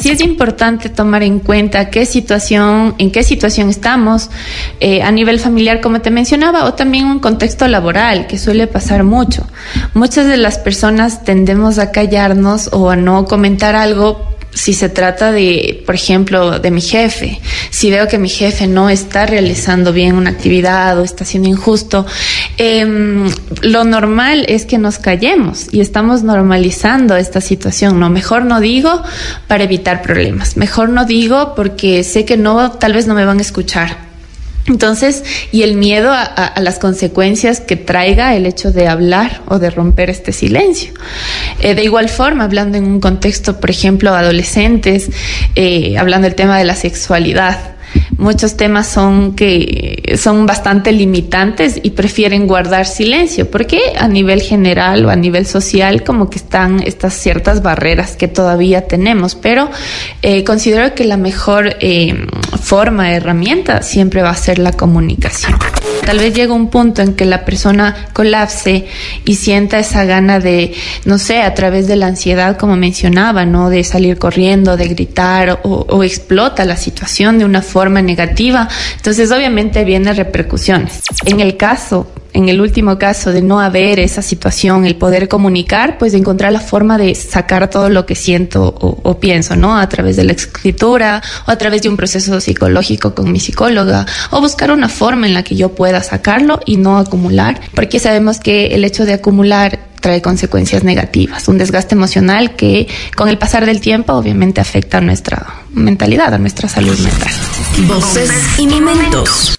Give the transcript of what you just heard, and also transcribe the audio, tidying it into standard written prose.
Sí es importante tomar en cuenta en qué situación estamos a nivel familiar, como te mencionaba, o también un contexto laboral, que suele pasar mucho. Muchas de las personas tendemos a callarnos o a no comentar algo si se trata de, por ejemplo, de mi jefe. Si veo que mi jefe no está realizando bien una actividad o está siendo injusto, lo normal es que nos callemos y estamos normalizando esta situación. No, mejor no digo para evitar problemas. Mejor no digo porque sé que tal vez no me van a escuchar. Entonces, y el miedo a las consecuencias que traiga el hecho de hablar o de romper este silencio. De igual forma, hablando en un contexto, por ejemplo, adolescentes, hablando del tema de la sexualidad. Muchos temas son bastante limitantes y prefieren guardar silencio, porque a nivel general o a nivel social como que están estas ciertas barreras que todavía tenemos, pero considero que la mejor forma, herramienta siempre va a ser la comunicación. Tal vez llega un punto en que la persona colapse y sienta esa gana de, no sé, a través de la ansiedad, como mencionaba, ¿no? De salir corriendo, de gritar o explota la situación de una forma negativa. Entonces, obviamente, vienen repercusiones. En el último caso de no haber esa situación, el poder comunicar, pues encontrar la forma de sacar todo lo que siento o pienso, ¿no? A través de la escritura o a través de un proceso psicológico con mi psicóloga, o buscar una forma en la que yo pueda sacarlo y no acumular, porque sabemos que el hecho de acumular trae consecuencias negativas, un desgaste emocional que con el pasar del tiempo obviamente afecta a nuestra mentalidad, a nuestra salud mental. Voces y momentos.